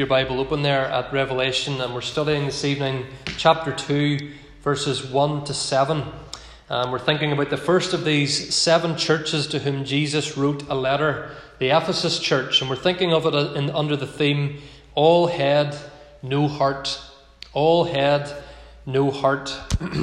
your Bible open there at Revelation, and we're studying this evening chapter 2, verses 1 to 7. We're thinking about the first of these 7 churches to whom Jesus wrote a letter, the Ephesus church, and we're thinking of it under the theme, all head, no heart. All head, no heart.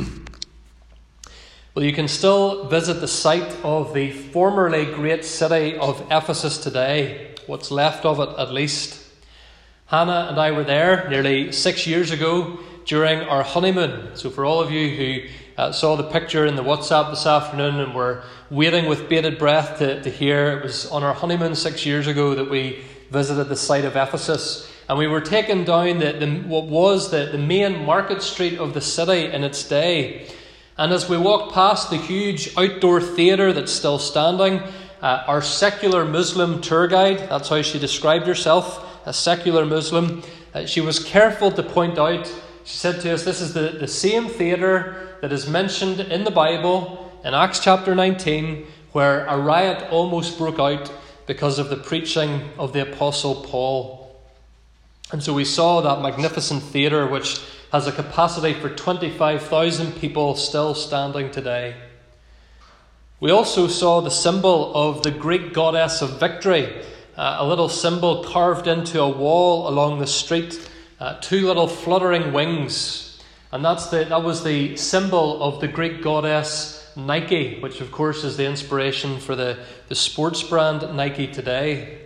Well, you can still visit the site of the formerly great city of Ephesus today, what's left of it at least. Hannah and I were there nearly 6 years ago during our honeymoon. So for all of you who saw the picture in the WhatsApp this afternoon and were waiting with bated breath to hear, it was on our honeymoon 6 years ago that we visited the site of Ephesus. And we were taken down what was the main market street of the city in its day. And as we walked past the huge outdoor theatre that's still standing, our secular Muslim tour guide, that's how she described herself, a secular Muslim, she was careful to point out, she said to us, this is the same theatre that is mentioned in the Bible in Acts chapter 19, where a riot almost broke out because of the preaching of the Apostle Paul. And so we saw that magnificent theatre which has a capacity for 25,000 people still standing today. We also saw the symbol of the Greek goddess of victory, a little symbol carved into a wall along the street, 2 little fluttering wings. And that was the symbol of the Greek goddess Nike, which of course is the inspiration for the sports brand Nike today.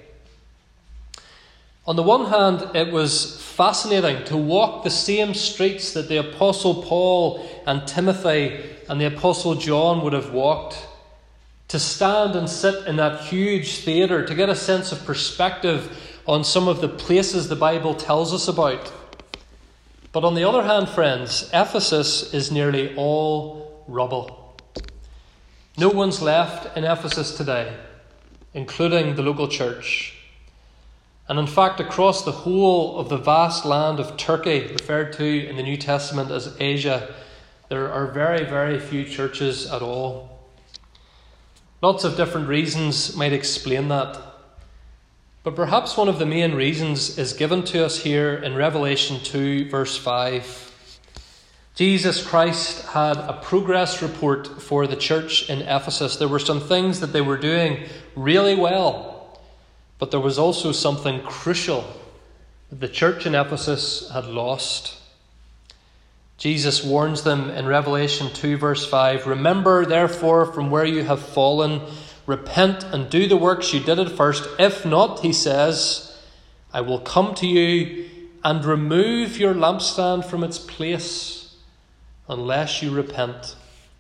On the one hand, it was fascinating to walk the same streets that the Apostle Paul and Timothy and the Apostle John would have walked, to stand and sit in that huge theatre, to get a sense of perspective on some of the places the Bible tells us about. But on the other hand, friends, Ephesus is nearly all rubble. No one's left in Ephesus today, including the local church. And in fact, across the whole of the vast land of Turkey, referred to in the New Testament as Asia, there are very, very few churches at all. Lots of different reasons might explain that. But perhaps one of the main reasons is given to us here in Revelation 2, verse 5. Jesus Christ had a progress report for the church in Ephesus. There were some things that they were doing really well. But there was also something crucial that the church in Ephesus had lost. Jesus warns them in Revelation 2 verse 5, "Remember therefore from where you have fallen, repent and do the works you did at first. If not," he says, "I will come to you and remove your lampstand from its place unless you repent."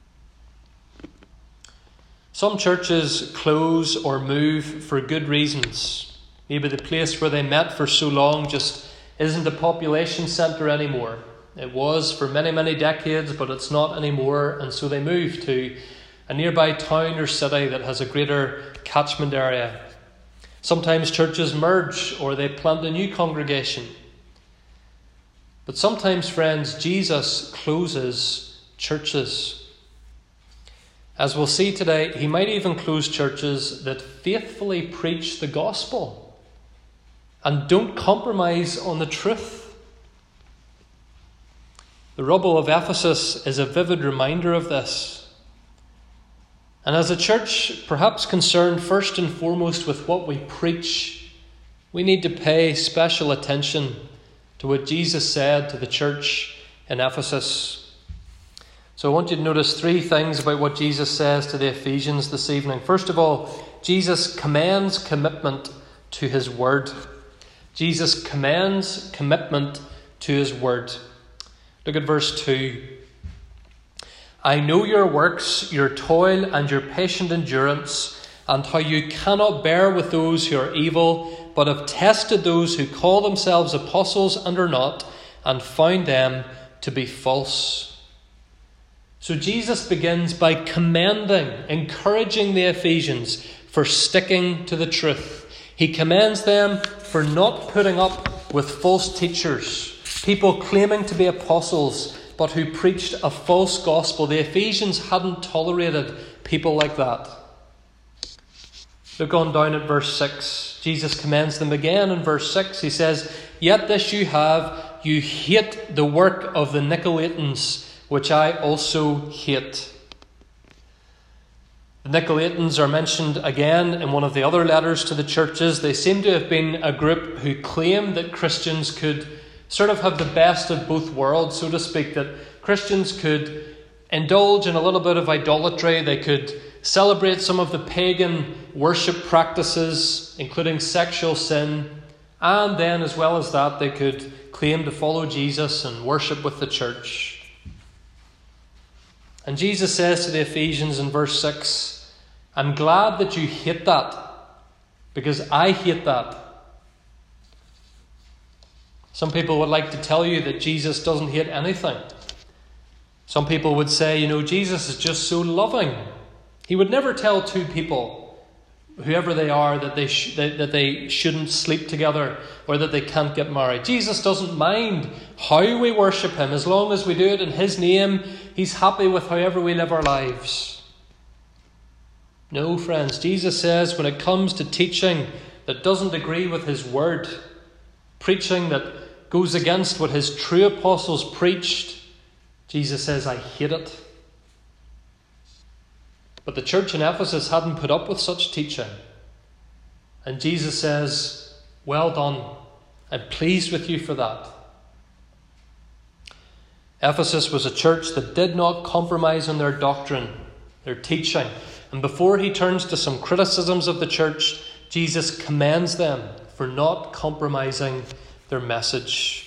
Some churches close or move for good reasons. Maybe the place where they met for so long just isn't a population centre anymore. It was for many, many decades, but it's not anymore, and so they move to a nearby town or city that has a greater catchment area. Sometimes churches merge or they plant a new congregation. But sometimes, friends, Jesus closes churches. As we'll see today, he might even close churches that faithfully preach the gospel and don't compromise on the truth. The rubble of Ephesus is a vivid reminder of this. And as a church, perhaps concerned first and foremost with what we preach, we need to pay special attention to what Jesus said to the church in Ephesus. So I want you to notice 3 things about what Jesus says to the Ephesians this evening. First of all, Jesus commends commitment to his word. Jesus commends commitment to his word. Look at verse 2. "I know your works, your toil and your patient endurance, and how you cannot bear with those who are evil, but have tested those who call themselves apostles and are not, and found them to be false." So Jesus begins by commending, encouraging the Ephesians for sticking to the truth. He commends them for not putting up with false teachers, people claiming to be apostles, but who preached a false gospel. The Ephesians hadn't tolerated people like that. Look on down at verse 6. Jesus commends them again in verse 6. He says, Yet this you have, you hate the work of the Nicolaitans, which I also hate. The Nicolaitans are mentioned again in one of the other letters to the churches. They seem to have been a group who claimed that Christians could sort of have the best of both worlds, so to speak, that Christians could indulge in a little bit of idolatry. They could celebrate some of the pagan worship practices, including sexual sin, and then as well as that, they could claim to follow Jesus and worship with the church. And Jesus says to the Ephesians in verse 6, I'm glad that you hate that, because I hate that. Some people would like to tell you that Jesus doesn't hate anything. Some people would say, Jesus is just so loving. He would never tell two people, whoever they are, that they shouldn't sleep together or that they can't get married. Jesus doesn't mind how we worship him. As long as we do it in his name, he's happy with however we live our lives. No, friends, Jesus says when it comes to teaching that doesn't agree with his word, preaching that goes against what his true apostles preached, Jesus says, I hate it. But the church in Ephesus hadn't put up with such teaching. And Jesus says, well done. I'm pleased with you for that. Ephesus was a church that did not compromise on their doctrine, their teaching. And before he turns to some criticisms of the church, Jesus commends them for not compromising their message.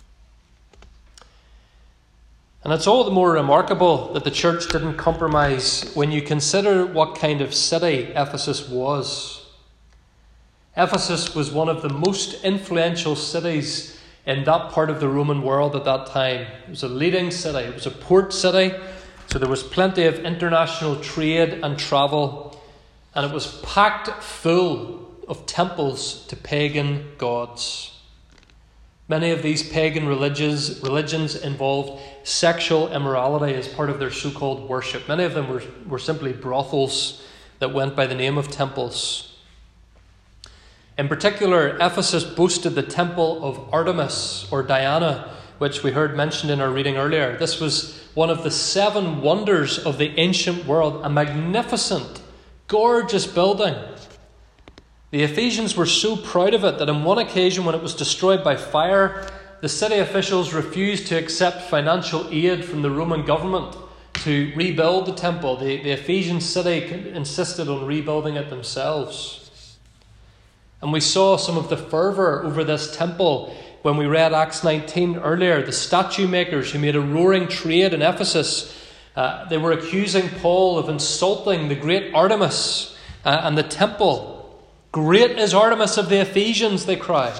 And it's all the more remarkable that the church didn't compromise when you consider what kind of city Ephesus was. Ephesus was one of the most influential cities in that part of the Roman world at that time. It was a leading city. It was a port city, so there was plenty of international trade and travel. And it was packed full of temples to pagan gods. Many of these pagan religions involved sexual immorality as part of their so-called worship. Many of them were simply brothels that went by the name of temples. In particular, Ephesus boasted the temple of Artemis or Diana, which we heard mentioned in our reading earlier. This was one of the 7 wonders of the ancient world, a magnificent, gorgeous building. The Ephesians were so proud of it that on one occasion when it was destroyed by fire, the city officials refused to accept financial aid from the Roman government to rebuild the temple. The Ephesian city insisted on rebuilding it themselves. And we saw some of the fervour over this temple when we read Acts 19 earlier. The statue makers who made a roaring trade in Ephesus, they were accusing Paul of insulting the great Artemis and the temple. Great is Artemis of the Ephesians, they cried.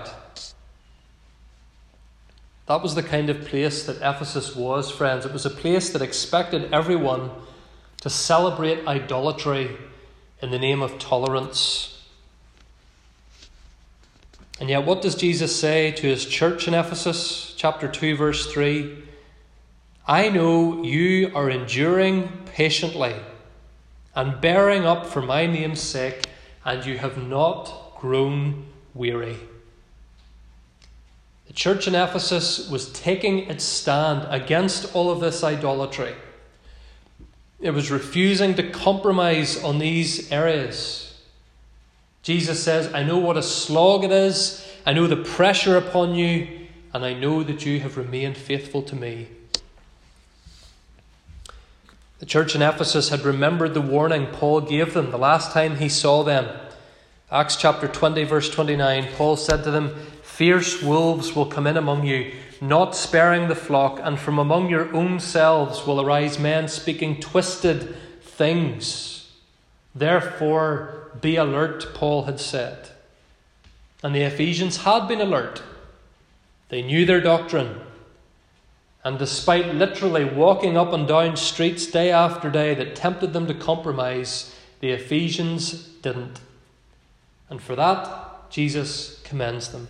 That was the kind of place that Ephesus was, friends. It was a place that expected everyone to celebrate idolatry in the name of tolerance. And yet, what does Jesus say to his church in Ephesus? Chapter 2, verse 3. I know you are enduring patiently and bearing up for my name's sake, and you have not grown weary. The church in Ephesus was taking its stand against all of this idolatry. It was refusing to compromise on these areas. Jesus says, I know what a slog it is. I know the pressure upon you, and I know that you have remained faithful to me. The church in Ephesus had remembered the warning Paul gave them the last time he saw them. Acts chapter 20, verse 29, Paul said to them, fierce wolves will come in among you, not sparing the flock, and from among your own selves will arise men speaking twisted things. Therefore, be alert, Paul had said. And the Ephesians had been alert. They knew their doctrine. And despite literally walking up and down streets day after day that tempted them to compromise, the Ephesians didn't. And for that, Jesus commends them.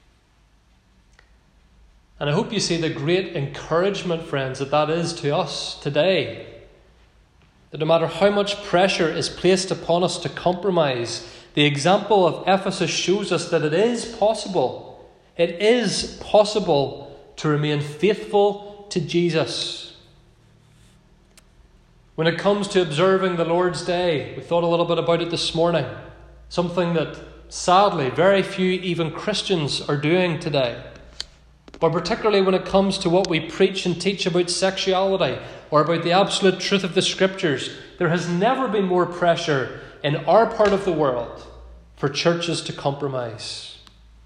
And I hope you see the great encouragement, friends, that is to us today. That no matter how much pressure is placed upon us to compromise, the example of Ephesus shows us that it is possible. It is possible to remain faithful to Jesus. When it comes to observing the Lord's Day, we thought a little bit about it this morning. Something that sadly very few even Christians are doing today. But particularly when it comes to what we preach and teach about sexuality or about the absolute truth of the Scriptures, there has never been more pressure in our part of the world for churches to compromise.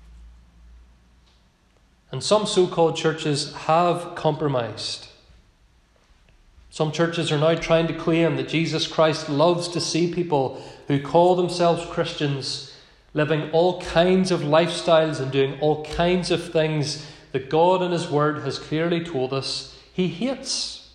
And some so-called churches have compromised. Some churches are now trying to claim that Jesus Christ loves to see people who call themselves Christians living all kinds of lifestyles and doing all kinds of things that God in His Word has clearly told us He hates.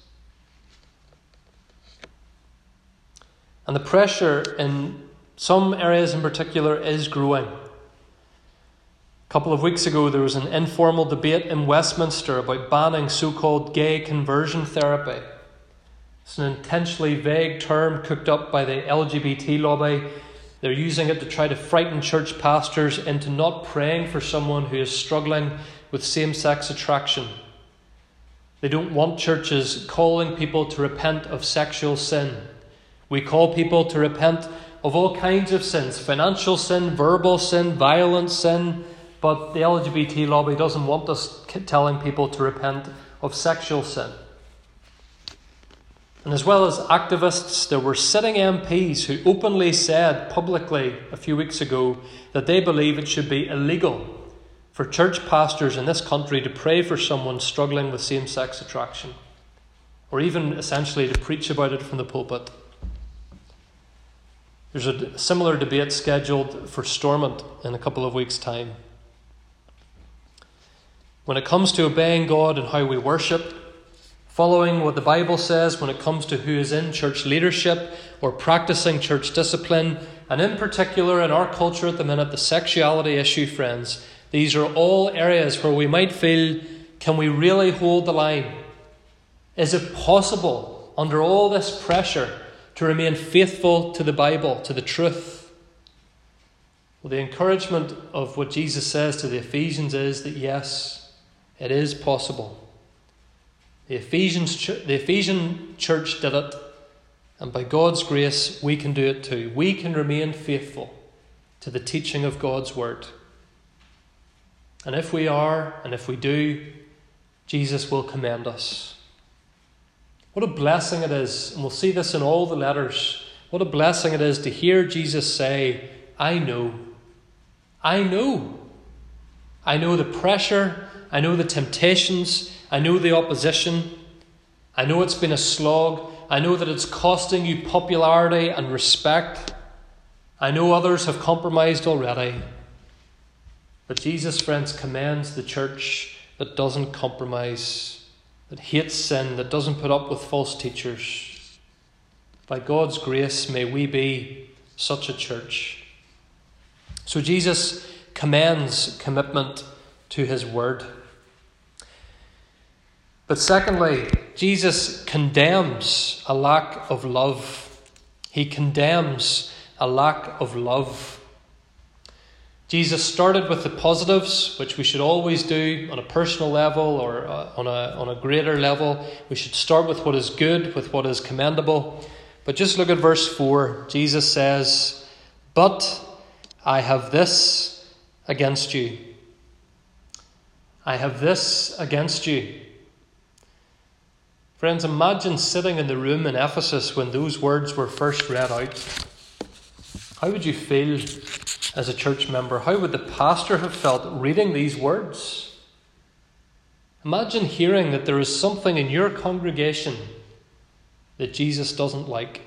And the pressure in some areas in particular is growing. A couple of weeks ago there was an informal debate in Westminster about banning so-called gay conversion therapy. It's an intentionally vague term cooked up by the LGBT lobby. They're using it to try to frighten church pastors into not praying for someone who is struggling with same-sex attraction. They don't want churches calling people to repent of sexual sin. We call people to repent of all kinds of sins, financial sin, verbal sin, violent sin, but the LGBT lobby doesn't want us telling people to repent of sexual sin. And as well as activists, there were sitting MPs who openly said publicly a few weeks ago that they believe it should be illegal for church pastors in this country to pray for someone struggling with same-sex attraction, or even essentially to preach about it from the pulpit. There's a similar debate scheduled for Stormont in a couple of weeks' time. When it comes to obeying God and how we worship, following what the Bible says when it comes to who is in church leadership or practicing church discipline, and in particular in our culture at the minute, the sexuality issue, friends, these are all areas where we might feel, can we really hold the line? Is it possible, under all this pressure, to remain faithful to the Bible, to the truth? Well, the encouragement of what Jesus says to the Ephesians is that yes, it is possible. The Ephesian church did it, and by God's grace we can do it too. We can remain faithful to the teaching of God's Word. And if we are, and if we do, Jesus will commend us. What a blessing it is, and we'll see this in all the letters, what a blessing it is to hear Jesus say, I know the pressure, I know the temptations, I know the opposition, I know it's been a slog, I know that it's costing you popularity and respect, I know others have compromised already. But Jesus, friends, commends the church that doesn't compromise, that hates sin, that doesn't put up with false teachers. By God's grace, may we be such a church. So Jesus commends commitment to His Word. But secondly, Jesus condemns a lack of love. He condemns a lack of love. Jesus started with the positives, which we should always do on a personal level or on a greater level. We should start with what is good, with what is commendable. But just look at verse 4. Jesus says, "But I have this against you." I have this against you. Friends, imagine sitting in the room in Ephesus when those words were first read out. How would you feel as a church member? How would the pastor have felt reading these words? Imagine hearing that there is something in your congregation that Jesus doesn't like.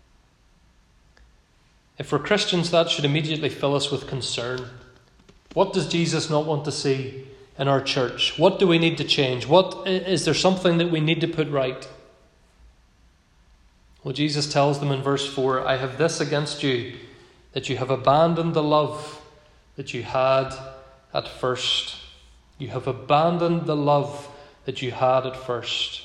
If we're Christians, that should immediately fill us with concern. What does Jesus not want to see in our church? What do we need to change? Is there something that we need to put right? Well, Jesus tells them in verse 4, I have this against you, that you have abandoned the love that you had at first. You have abandoned the love that you had at first.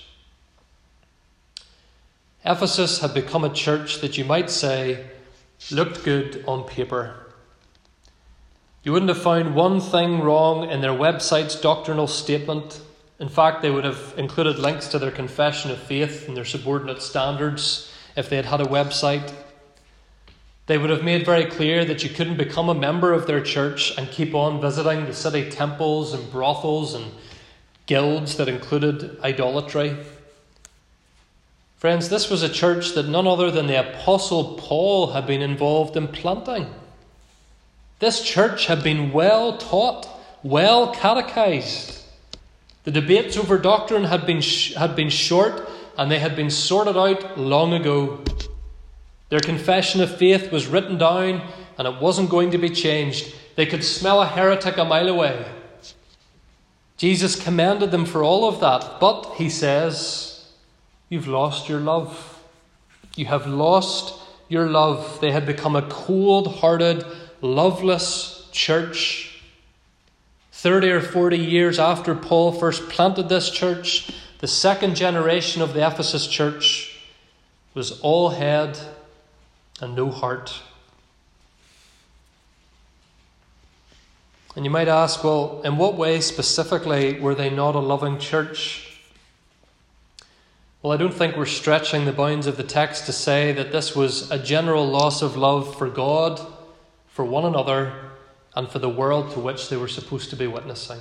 Ephesus had become a church that you might say looked good on paper. You wouldn't have found one thing wrong in their website's doctrinal statement. In fact, they would have included links to their confession of faith and their subordinate standards if they had had a website. They would have made very clear that you couldn't become a member of their church and keep on visiting the city temples and brothels and guilds that included idolatry. Friends, this was a church that none other than the Apostle Paul had been involved in planting. This church had been well taught, well catechized. The debates over doctrine had been short, and they had been sorted out long ago. Their confession of faith was written down, and it wasn't going to be changed. They could smell a heretic a mile away. Jesus commended them for all of that, but he says, you've lost your love. You have lost your love. They had become a cold-hearted, loveless church. 30 or 40 years after Paul first planted this church, the second generation of the Ephesus church was all head and no heart. And you might ask, well, in what way specifically were they not a loving church? Well, I don't think we're stretching the bounds of the text to say that this was a general loss of love for God, for one another, and for the world to which they were supposed to be witnessing.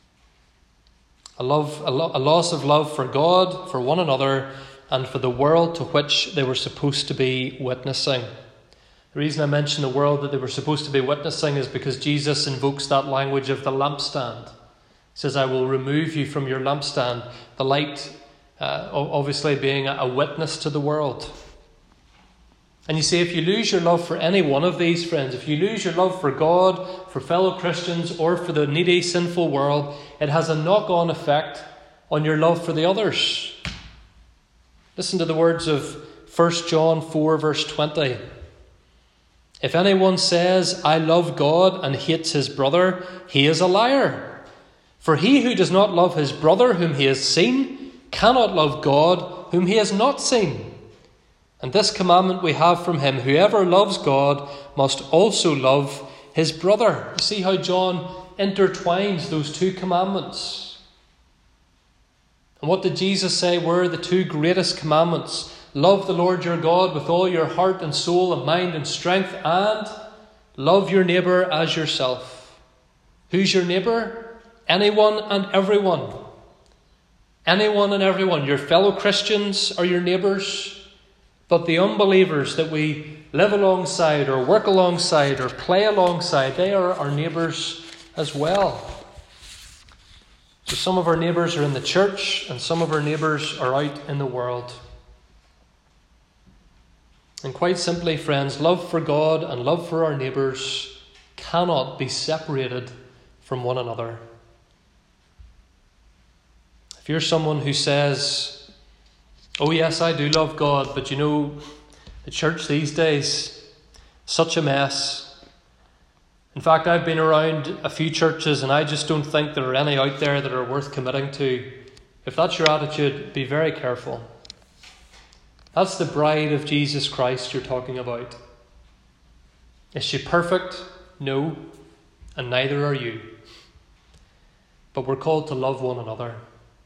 A loss of love for God, for one another, and for the world to which they were supposed to be witnessing. The reason I mention the world that they were supposed to be witnessing is because Jesus invokes that language of the lampstand. He says, I will remove you from your lampstand. The light, obviously being a witness to the world. And you see, if you lose your love for any one of these, friends, if you lose your love for God, for fellow Christians, or for the needy, sinful world, it has a knock-on effect on your love for the others. Listen to the words of 1 John 4, verse 20. If anyone says, I love God, and hates his brother, he is a liar. For he who does not love his brother whom he has seen cannot love God whom he has not seen. And this commandment we have from him, whoever loves God must also love his brother. You see how John intertwines those two commandments. And what did Jesus say were the two greatest commandments? Love the Lord your God with all your heart and soul and mind and strength, and love your neighbour as yourself. Who's your neighbour? Anyone and everyone. Anyone and everyone. Your fellow Christians are your neighbours, but the unbelievers that we live alongside or work alongside or play alongside, they are our neighbours as well. So some of our neighbours are in the church and some of our neighbours are out in the world. And quite simply, friends, love for God and love for our neighbours cannot be separated from one another. If you're someone who says, oh yes, I do love God, but you know, the church these days, such a mess. In fact, I've been around a few churches and I just don't think there are any out there that are worth committing to. If that's your attitude, be very careful. That's the bride of Jesus Christ you're talking about. Is she perfect? No, and neither are you. But we're called to love one another.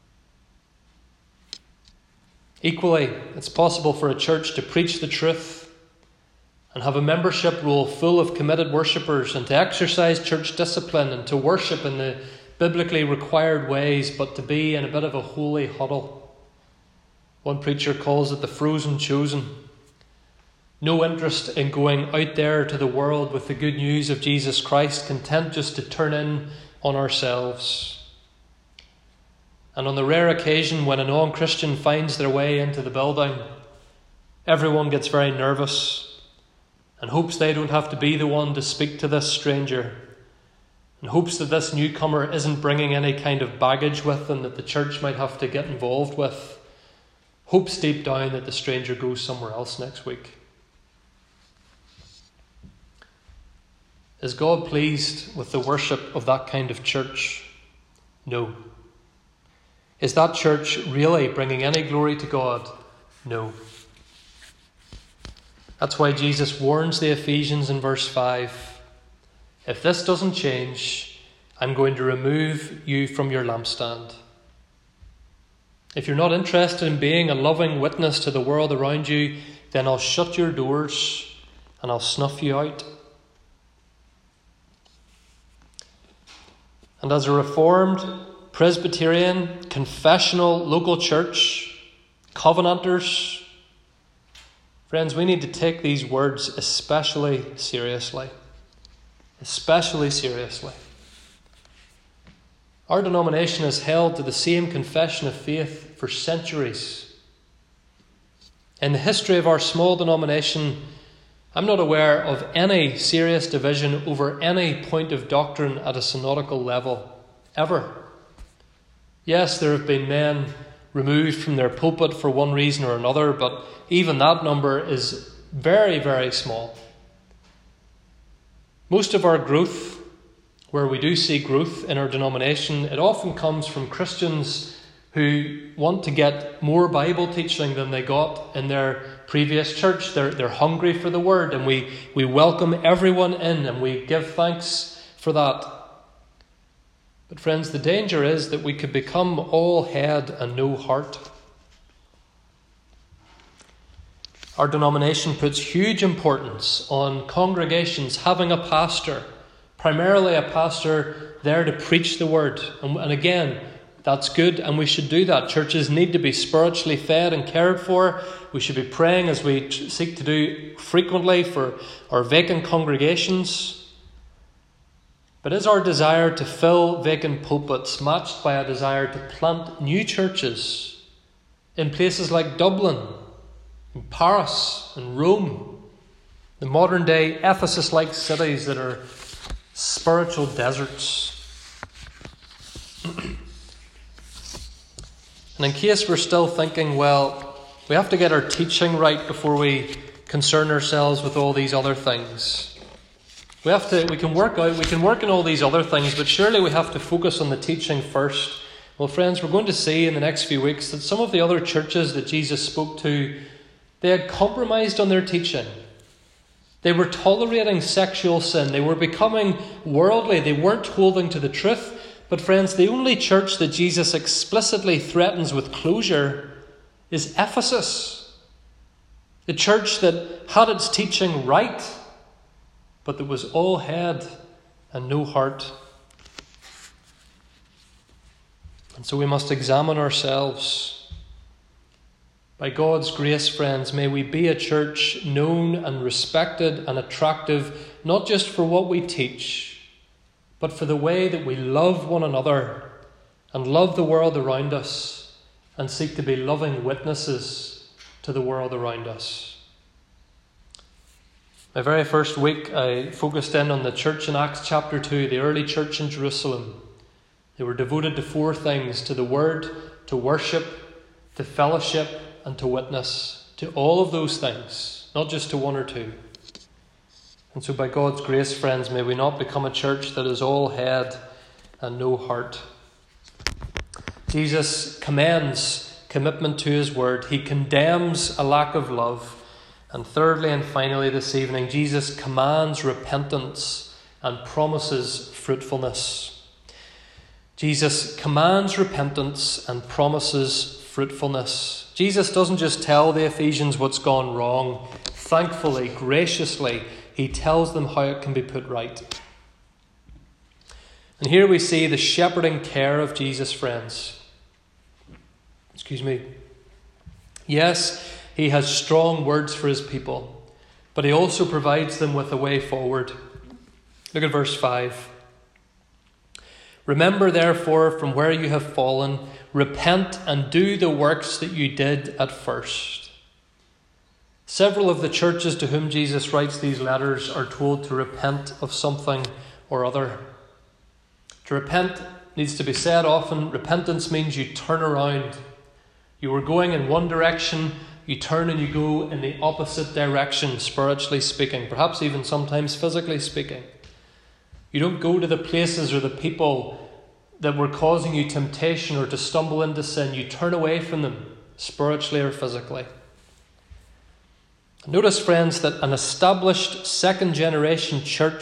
Equally, it's possible for a church to preach the truth and have a membership roll full of committed worshippers and to exercise church discipline and to worship in the biblically required ways, but to be in a bit of a holy huddle. One preacher calls it the frozen chosen. No interest in going out there to the world with the good news of Jesus Christ, content just to turn in on ourselves. And on the rare occasion when a non-Christian finds their way into the building, everyone gets very nervous and hopes they don't have to be the one to speak to this stranger, and hopes that this newcomer isn't bringing any kind of baggage with them that the church might have to get involved with. Hopes deep down that the stranger goes somewhere else next week. Is God pleased with the worship of that kind of church? No. Is that church really bringing any glory to God? No. That's why Jesus warns the Ephesians in verse 5. If this doesn't change, I'm going to remove you from your lampstand. If you're not interested in being a loving witness to the world around you, then I'll shut your doors and I'll snuff you out. And as a Reformed, Presbyterian, confessional, local church, Covenanters, friends, we need to take these words especially seriously. Especially seriously. Our denomination has held to the same confession of faith for centuries. In the history of our small denomination, I'm not aware of any serious division over any point of doctrine at a synodical level, ever. Yes, there have been men removed from their pulpit for one reason or another, but even that number is very, very small. Most of our growth, where we do see growth in our denomination, it often comes from Christians who want to get more Bible teaching than they got in their previous church. They're hungry for the word, and we welcome everyone in and we give thanks for that. But friends, the danger is that we could become all head and no heart. Our denomination puts huge importance on congregations having a pastor, primarily a pastor there to preach the word. And again, that's good, and we should do that. Churches need to be spiritually fed and cared for. We should be praying, as we seek to do frequently, for our vacant congregations. But is our desire to fill vacant pulpits matched by a desire to plant new churches in places like Dublin, in Paris, and Rome, the modern day Ephesus-like cities that are spiritual deserts? And in case we're still thinking, well, we have to get our teaching right before we concern ourselves with all these other things. We can work on all these other things, but surely we have to focus on the teaching first. Well, friends, we're going to see in the next few weeks that some of the other churches that Jesus spoke to, they had compromised on their teaching. They were tolerating sexual sin. They were becoming worldly. They weren't holding to the truth. But friends, the only church that Jesus explicitly threatens with closure is Ephesus. The church that had its teaching right, but that was all head and no heart. And so we must examine ourselves. By God's grace, friends, may we be a church known and respected and attractive, not just for what we teach, but for the way that we love one another and love the world around us and seek to be loving witnesses to the world around us. My very first week, I focused in on the church in Acts chapter 2, the early church in Jerusalem. They were devoted to four things: to the word, to worship, to fellowship, and to witness. To all of those things, not just to one or two. And so by God's grace, friends, may we not become a church that is all head and no heart. Jesus commends commitment to his word. He condemns a lack of love. And thirdly and finally this evening, Jesus commands repentance and promises fruitfulness. Jesus commands repentance and promises fruitfulness. Jesus doesn't just tell the Ephesians what's gone wrong. Thankfully, graciously, he tells them how it can be put right. And here we see the shepherding care of Jesus, friends. Yes, he has strong words for his people, but he also provides them with a way forward. Look at verse 5. Remember, therefore, from where you have fallen, repent and do the works that you did at first. Several of the churches to whom Jesus writes these letters are told to repent of something or other. To repent needs to be said often. Repentance means you turn around. You were going in one direction, you turn and you go in the opposite direction, spiritually speaking, perhaps even sometimes physically speaking. You don't go to the places or the people that were causing you temptation or to stumble into sin. You turn away from them, spiritually or physically. Notice, friends, that an established second-generation church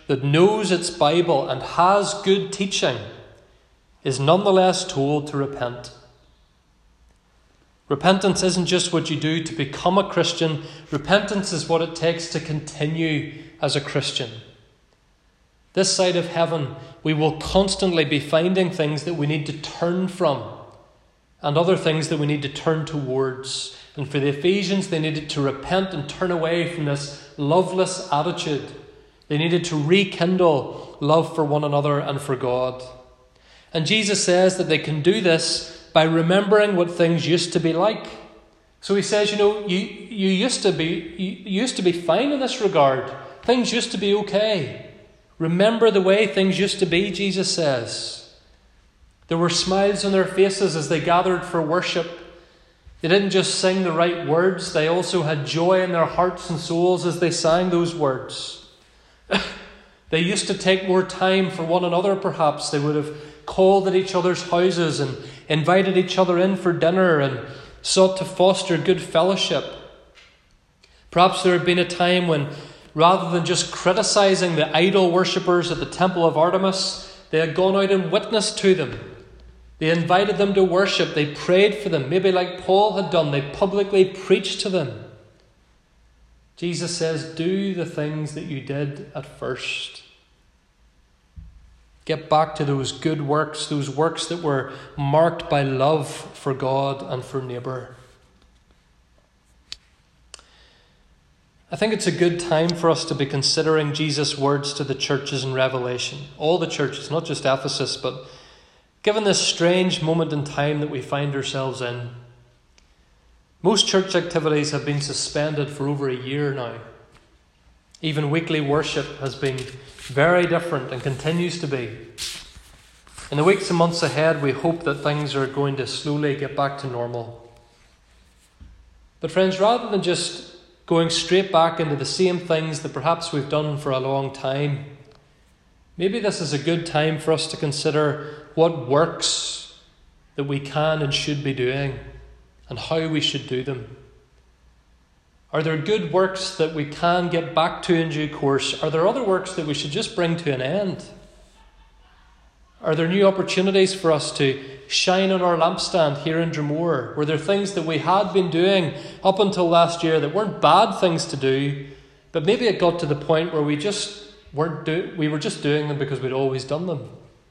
that knows its Bible and has good teaching is nonetheless told to repent. Repentance isn't just what you do to become a Christian. Repentance is what it takes to continue as a Christian. This side of heaven, we will constantly be finding things that we need to turn from and other things that we need to turn towards. And for the Ephesians, they needed to repent and turn away from this loveless attitude. They needed to rekindle love for one another and for God. And Jesus says that they can do this by remembering what things used to be like. So he says, you used to be fine in this regard. Things used to be okay. Remember the way things used to be, Jesus says. There were smiles on their faces as they gathered for worship. They didn't just sing the right words, they also had joy in their hearts and souls as they sang those words. They used to take more time for one another, perhaps. They would have called at each other's houses and invited each other in for dinner and sought to foster good fellowship. Perhaps there had been a time when, rather than just criticizing the idol worshippers at the temple of Artemis, they had gone out and witnessed to them. They invited them to worship. They prayed for them. Maybe like Paul had done, they publicly preached to them. Jesus says, do the things that you did at first. Get back to those good works, those works that were marked by love for God and for neighbour. I think it's a good time for us to be considering Jesus' words to the churches in Revelation. All the churches, not just Ephesus, but given this strange moment in time that we find ourselves in. Most church activities have been suspended for over a year now. Even weekly worship has been very different and continues to be. In the weeks and months ahead, we hope that things are going to slowly get back to normal. But friends, rather than just going straight back into the same things that perhaps we've done for a long time, maybe this is a good time for us to consider what works that we can and should be doing and how we should do them. Are there good works that we can get back to in due course? Are there other works that we should just bring to an end? Are there new opportunities for us to shine on our lampstand here in Drumore? Were there things that we had been doing up until last year that weren't bad things to do, but maybe it got to the point where we were just doing them because we'd always done them?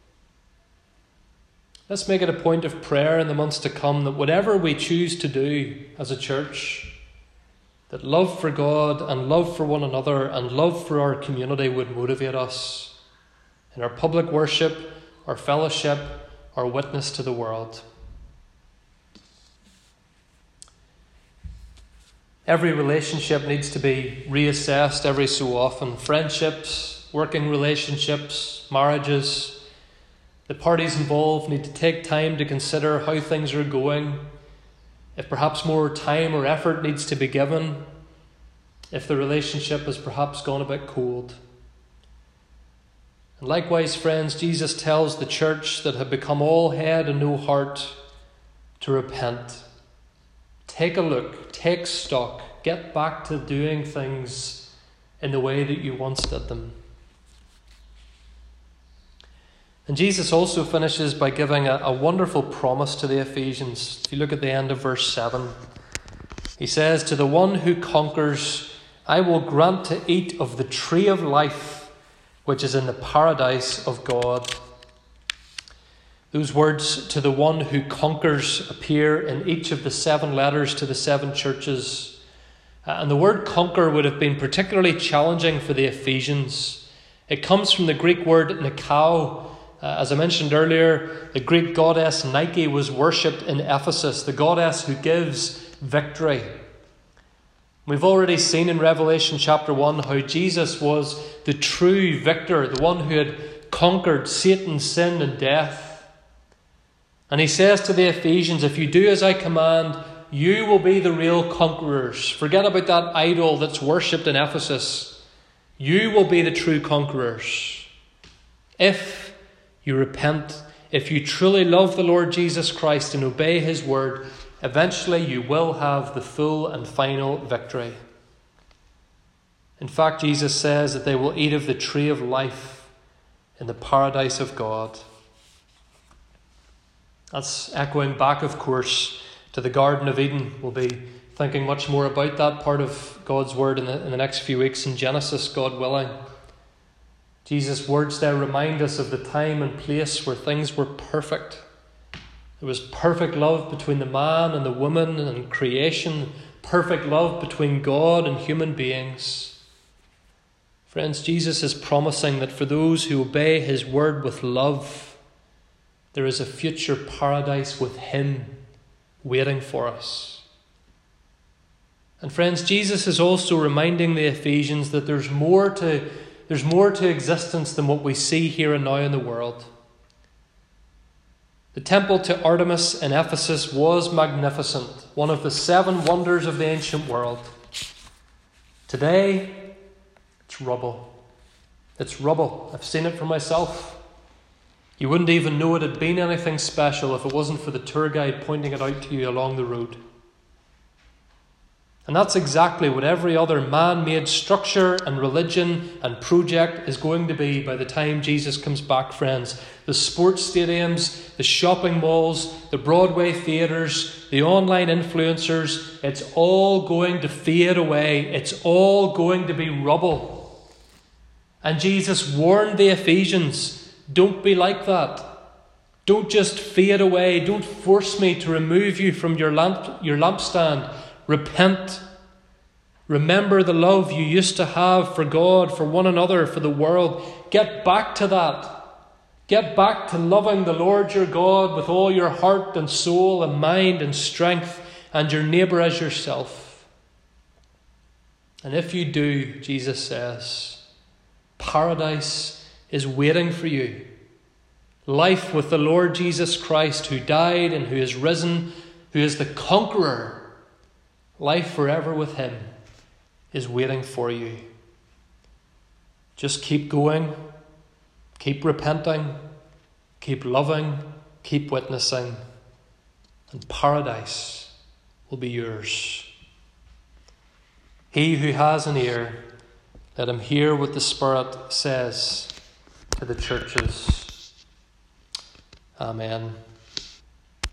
Let's make it a point of prayer in the months to come that whatever we choose to do as a church, that love for God and love for one another and love for our community would motivate us in our public worship, our fellowship, our witness to the world. Every relationship needs to be reassessed every so often. Friendships, working relationships, marriages. The parties involved need to take time to consider how things are going, if perhaps more time or effort needs to be given, if the relationship has perhaps gone a bit cold. And likewise, friends, Jesus tells the church that had become all head and no heart to repent. Take a look, take stock, get back to doing things in the way that you once did them. And Jesus also finishes by giving a wonderful promise to the Ephesians. If you look at the end of verse 7, he says, "To the one who conquers, I will grant to eat of the tree of life, which is in the paradise of God." Those words, "to the one who conquers," appear in each of the 7 letters to the 7 churches. And the word conquer would have been particularly challenging for the Ephesians. It comes from the Greek word nikao. As I mentioned earlier, the Greek goddess Nike was worshipped in Ephesus, the goddess who gives victory. We've already seen in Revelation chapter 1 how Jesus was the true victor, the one who had conquered Satan, sin and death. And he says to the Ephesians, if you do as I command, you will be the real conquerors. Forget about that idol that's worshipped in Ephesus. You will be the true conquerors. If you repent, if you truly love the Lord Jesus Christ and obey his word, eventually you will have the full and final victory. In fact, Jesus says that they will eat of the tree of life in the paradise of God. That's echoing back, of course, to the Garden of Eden. We'll be thinking much more about that part of God's word in the next few weeks in Genesis, God willing. Jesus' words there remind us of the time and place where things were perfect. There was perfect love between the man and the woman and creation, perfect love between God and human beings. Friends, Jesus is promising that for those who obey his word with love, there is a future paradise with him waiting for us. And friends, Jesus is also reminding the Ephesians that there's more to existence than what we see here and now in the world. The temple to Artemis in Ephesus was magnificent, one of the 7 wonders of the ancient world. Today, it's rubble. It's rubble. I've seen it for myself. You wouldn't even know it had been anything special if it wasn't for the tour guide pointing it out to you along the road. And that's exactly what every other man-made structure and religion and project is going to be by the time Jesus comes back, friends. The sports stadiums, the shopping malls, the Broadway theatres, the online influencers, it's all going to fade away. It's all going to be rubble. And Jesus warned the Ephesians, don't be like that. Don't just fade away. Don't force me to remove you from your lampstand. Repent. Remember the love you used to have for God, for one another, for the world. Get back to that. Get back to loving the Lord your God with all your heart and soul and mind and strength, and your neighbour as yourself. And if you do, Jesus says, paradise is waiting for you. Life with the Lord Jesus Christ, who died and who is risen, who is the conqueror. Life forever with him is waiting for you. Just keep going, keep repenting, keep loving, keep witnessing, and paradise will be yours. He who has an ear, let him hear what the Spirit says to the churches. Amen.